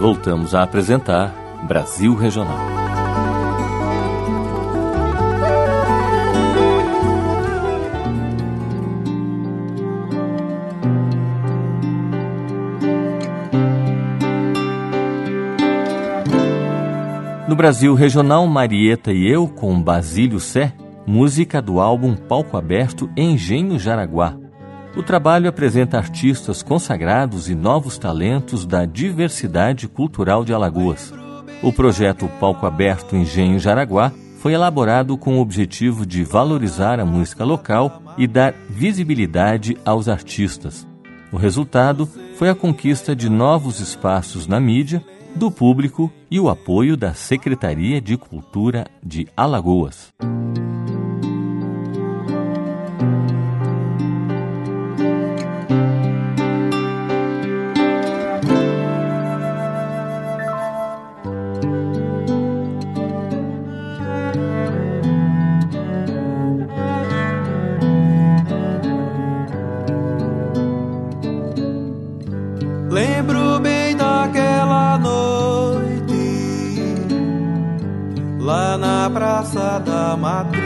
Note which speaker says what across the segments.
Speaker 1: Voltamos a apresentar Brasil Regional. No Brasil Regional, Marieta e eu, com Basílio Sé, música do álbum Palco Aberto Engenho Jaraguá. O trabalho apresenta artistas consagrados e novos talentos da diversidade cultural de Alagoas. O projeto Palco Aberto Engenho Jaraguá foi elaborado com o objetivo de valorizar a música local e dar visibilidade aos artistas. O resultado foi a conquista de novos espaços na mídia, do público e o apoio da Secretaria de Cultura de Alagoas.
Speaker 2: Lembro bem daquela noite, lá na Praça da Matriz.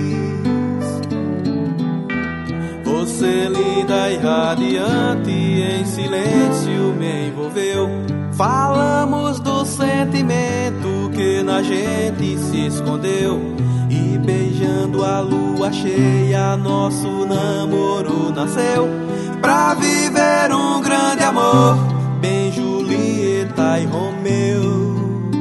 Speaker 2: Você linda e radiante, em silêncio me envolveu. Falamos do sentimento que na gente se escondeu. E beijando a lua cheia, nosso namoro nasceu. Pra viver um grande amor, bem Julieta e Romeu.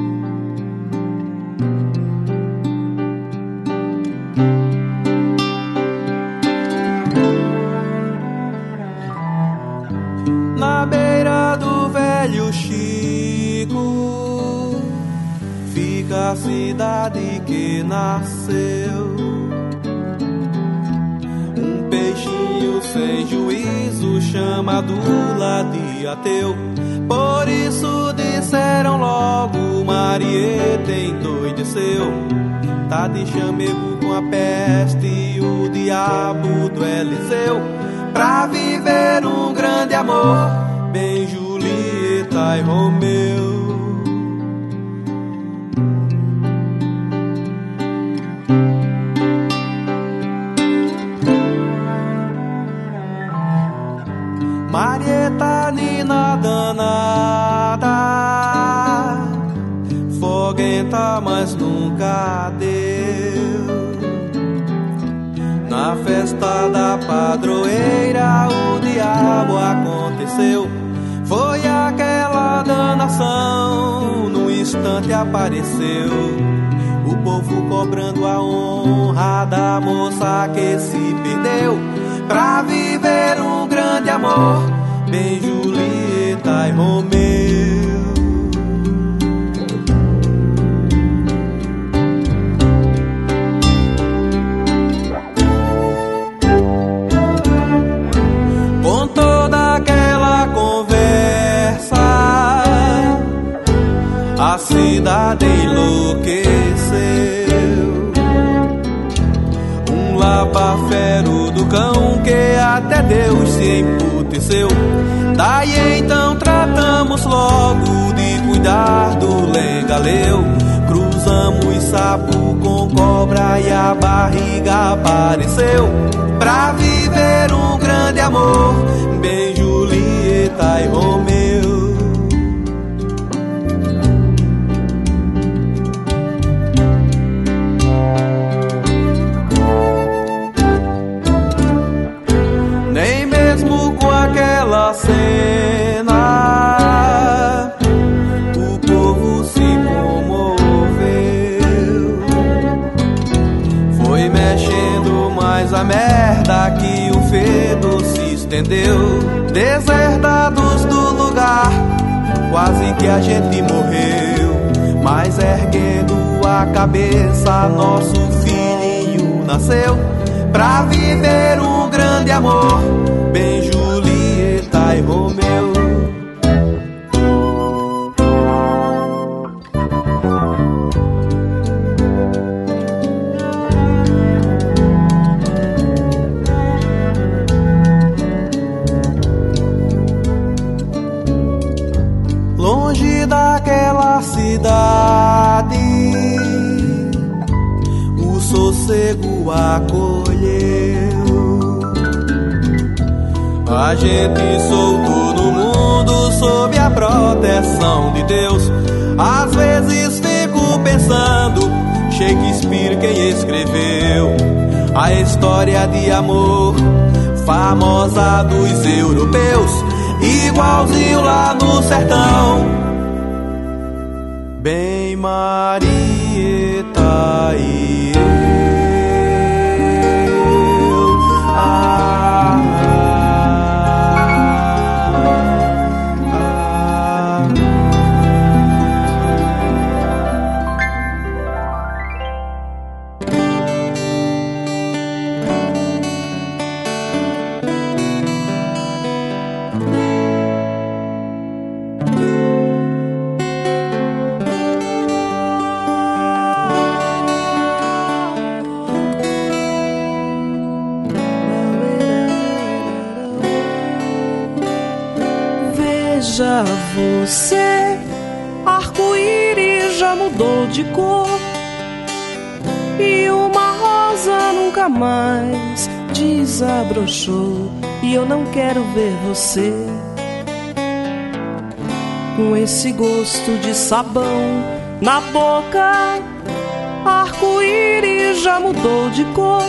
Speaker 2: Na beira do velho Chico fica a cidade que nasceu. Um peixinho sem juízo chamado Ladiateu. Por isso disseram logo, Marieta endoideceu. Tá de chamego com a peste e o diabo do Eliseu. Pra viver um grande amor, bem Julieta e Romeu. Marieta, nina danada, foguenta, mas nunca deu. Na festa da padroeira o diabo aconteceu. Foi aquela danação, no instante apareceu. O povo cobrando a honra da moça que se perdeu. Pra viver um grande amor, bem Julieta e Romeu. Com toda aquela conversa, a cidade enlouqueceu. Labafero do cão que até Deus se emputeceu. Daí então tratamos logo de cuidar do lengaleu. Cruzamos sapo com cobra e a barriga apareceu. Pra viver um grande amor, bem Julieta e Romeu. Aquela cena, o povo se comoveu. Foi mexendo mais a merda que o fedor se estendeu. Deserdados do lugar, quase que a gente morreu. Mas erguendo a cabeça, nosso filhinho nasceu. Pra viver um grande amor, bem Julieta e Romeu. Longe da da cidade, o sossego acolheu. A gente solto no mundo sob a proteção de Deus. Às vezes fico pensando, Shakespeare quem escreveu a história de amor famosa dos europeus, igualzinho lá no sertão. Bem Marieta e eu,
Speaker 3: Veja você, arco-íris já mudou de cor, e uma rosa nunca mais desabrochou. E eu não quero ver você com esse gosto de sabão na boca. Arco-íris já mudou de cor,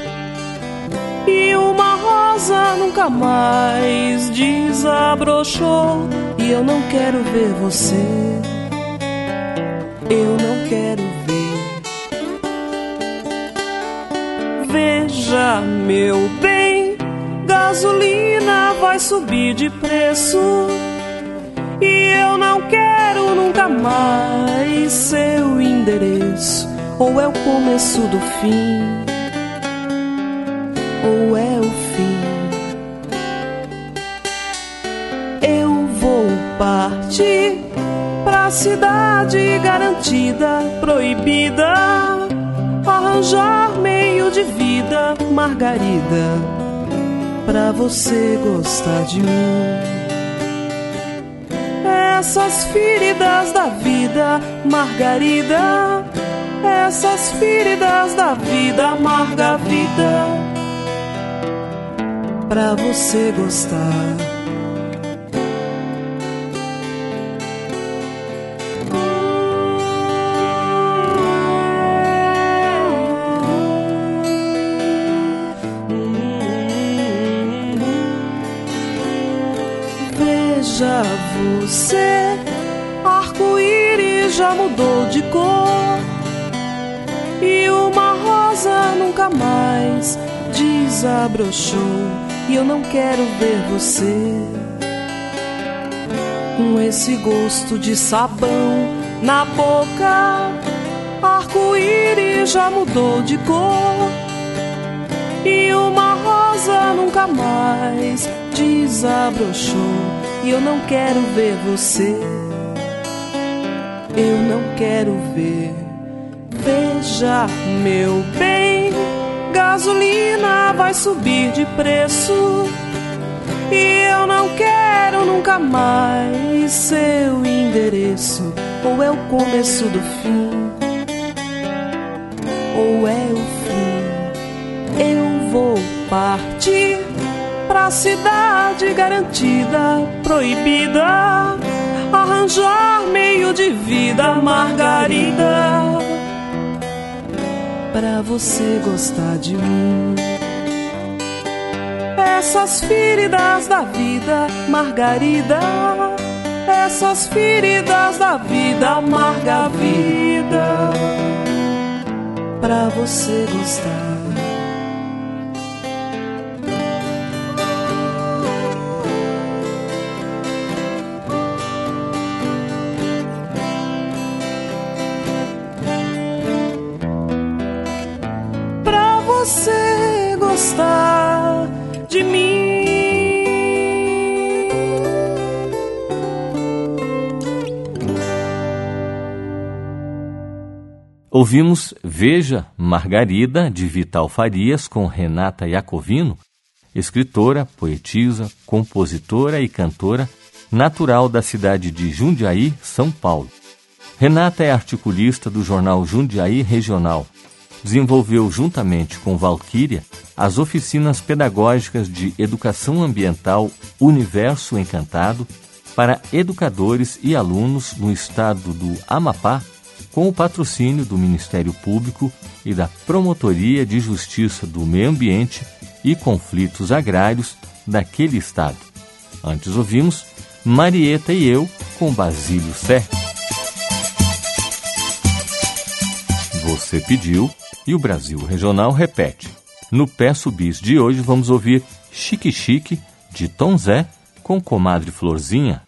Speaker 3: e uma rosa nunca mais desabrochou. E eu não quero ver você, eu não quero ver. Veja, meu bem, gasolina vai subir de preço, e eu não quero nunca mais seu endereço. Ou é o começo do fim, ou é o fim. Eu vou partir pra cidade garantida, proibida, arranjar meio de vida, Margarida, pra você gostar de mim. Essas feridas da vida, Margarida, essas feridas da vida, amarga a vida, pra você gostar. Veja você, arco-íris já mudou de cor, e uma rosa nunca mais desabrochou. E eu não quero ver você com esse gosto de sabão na boca. Arco-íris já mudou de cor, e uma rosa nunca mais desabrochou. E eu não quero ver você, eu não quero ver. Veja, meu bem, gasolina vai subir de preço, e eu não quero nunca mais seu endereço. Ou é o começo do fim, ou é o fim. Eu vou partir pra cidade garantida, proibida, arranjar meio de vida, Margarida, pra você gostar de mim. Essas feridas da vida, Margarida, essas feridas da vida, amarga a vida, pra você gostar. Você gostar de mim.
Speaker 1: Ouvimos Veja, Margarida, de Vital Farias, com Renata Iacovino, escritora, poetisa, compositora e cantora, natural da cidade de Jundiaí, São Paulo. Renata é articulista do jornal Jundiaí Regional. Desenvolveu, juntamente com Valquíria, as oficinas pedagógicas de educação ambiental Universo Encantado para educadores e alunos no estado do Amapá, com o patrocínio do Ministério Público e da Promotoria de Justiça do Meio Ambiente e Conflitos Agrários daquele estado. Antes ouvimos Marieta e Eu com Basílio Sé. Você pediu e o Brasil Regional repete. No Peço Bis de hoje vamos ouvir Chique Chique de Tom Zé com Comadre Florzinha.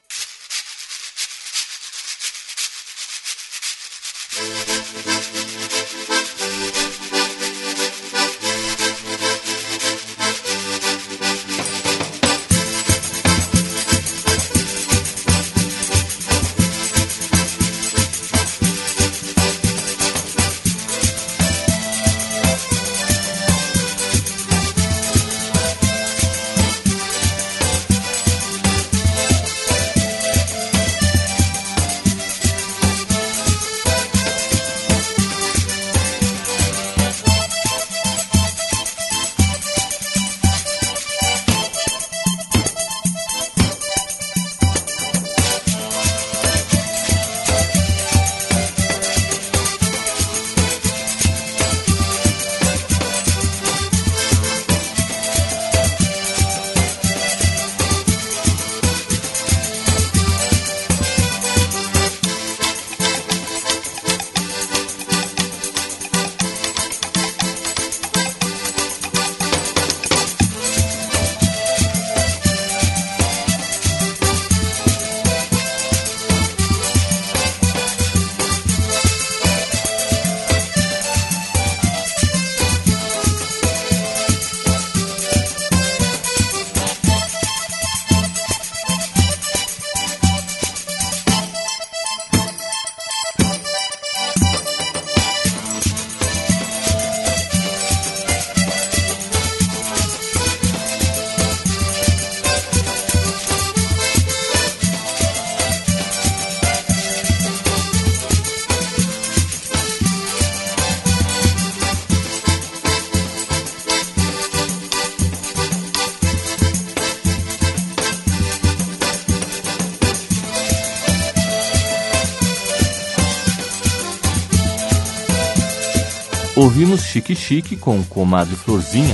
Speaker 1: Ouvimos Chique Chique com Comadre Florzinha.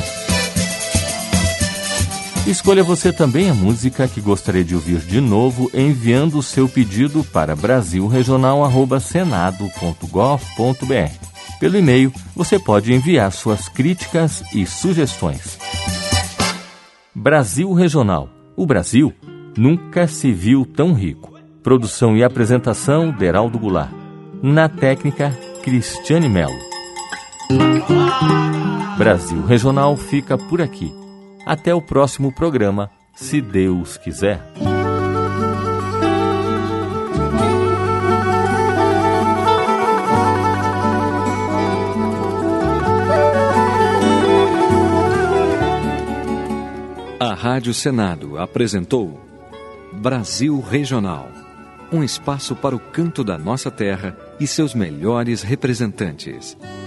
Speaker 1: Escolha você também a música que gostaria de ouvir de novo enviando o seu pedido para brasilregional@senado.gov.br. Pelo e-mail, você pode enviar suas críticas e sugestões. Brasil Regional. O Brasil nunca se viu tão rico. Produção e apresentação, Deraldo Goulart. Na técnica, Cristiane Melo. Brasil Regional fica por aqui. Até o próximo programa, se Deus quiser.
Speaker 4: A Rádio Senado apresentou Brasil Regional, um espaço para o canto da nossa terra e seus melhores representantes.